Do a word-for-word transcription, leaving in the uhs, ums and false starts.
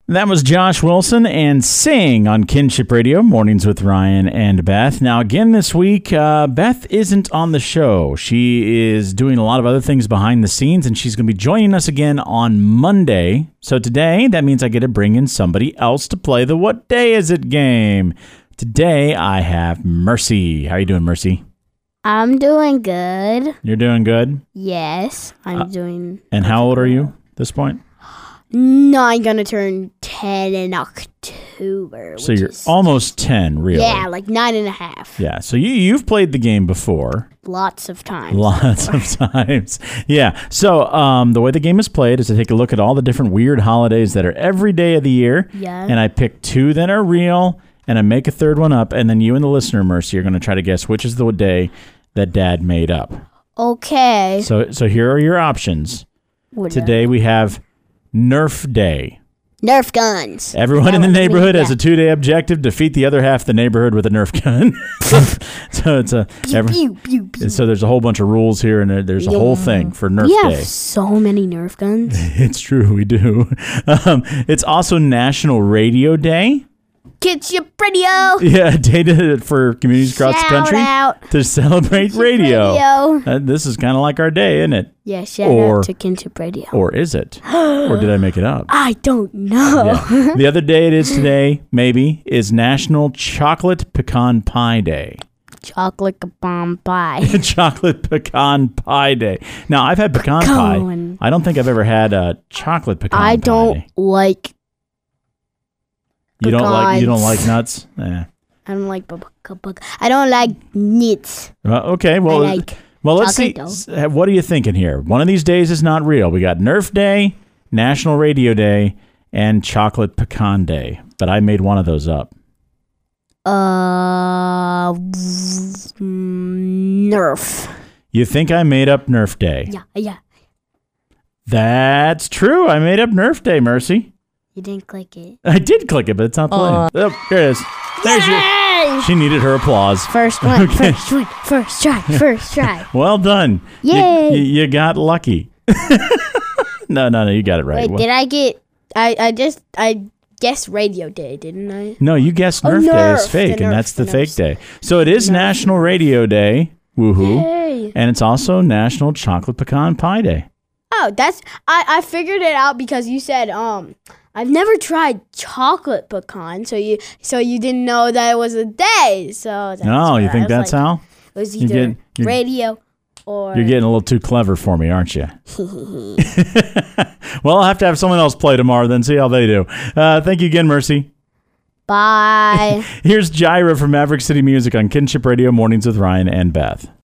That was Josh Wilson and Sing on Kinship Radio, Mornings with Ryan and Beth. Now, again this week, uh, Beth isn't on the show. She is doing a lot of other things behind the scenes, and she's going to be joining us again on Monday. So today, that means I get to bring in somebody else to play the What Day Is It game. Today, I have Mercy. How are you doing, Mercy? I'm doing good. You're doing good? Yes, I'm uh, doing... And how old are you at this point? No, I'm going to turn ten in October. So you're is, almost ten, really? Yeah, like nine and a half. Yeah, so you, you've played the game before. Lots of times. Lots of times. Yeah, so um, the way the game is played is to take a look at all the different weird holidays that are every day of the year. Yeah. And I pick two that are real, and I make a third one up, and then you and the listener, Mercy, are going to try to guess which is the day that Dad made up. Okay. So, so here are your options. What Today we have Nerf Day. Nerf guns. Everyone in the neighborhood has a two-day objective: defeat the other half of the neighborhood with a Nerf gun. so it's a every, pew, pew, pew. So there's a whole bunch of rules here, and there, there's a whole thing for Nerf we have Day. So many Nerf guns. It's true, we do. Um, it's also National Radio Day. Kinship Radio. Yeah, a day to, for communities across shout the country out. to celebrate Kinship radio. Radio. Uh, this is kind of like our day, isn't it? Yeah, shout or, out to Kinship Radio. Or is it? Or did I make it up? I don't know. Yeah. The other day it is today, maybe, is National Chocolate Pecan Pie Day. Chocolate pecan pie. Chocolate Pecan Pie Day. Now, I've had pecan, pecan. pie. I don't think I've ever had a chocolate pecan I pie don't day. like You don't like you don't pecans. like nuts? Eh. I don't like bu- bu- bu- I don't like nuts. Well, okay, well, I like well, let's see. chocolate, S- What are you thinking here? One of these days is not real. We got Nerf Day, National Radio Day, and Chocolate Pecan Day. But I made one of those up. Uh, Nerf. You think I made up Nerf Day? Yeah, yeah. That's true. I made up Nerf Day, Mercy. You didn't click it. I did click it, but it's not playing. Uh, oh, here it is. There's your, she needed her applause. First one, Okay. first one, first try, first try. Well done. Yay. You, you, you got lucky. no, no, no, you got it right. Wait, Well, did I get? I, I just I guessed Radio Day, didn't I? no, you guessed Oh, Nerf, Day is Nerf, fake, the and Nerf, that's the the fake Nerf. day. So it is Nerf. National Radio Day. Woohoo. Yay. And it's also National Chocolate Pecan Pie Day. Oh, that's I, I figured it out because you said um I've never tried chocolate pecan, so you so you didn't know that it was a day. So that's No, what you I think was that's like, how? it was You either get- you're- radio or You're getting a little too clever for me, aren't you? Well, I'll have to have someone else play tomorrow, then see how they do. Uh, thank you again, Mercy. Bye. Here's Jaira from Maverick City Music on Kinship Radio, Mornings with Ryan and Beth.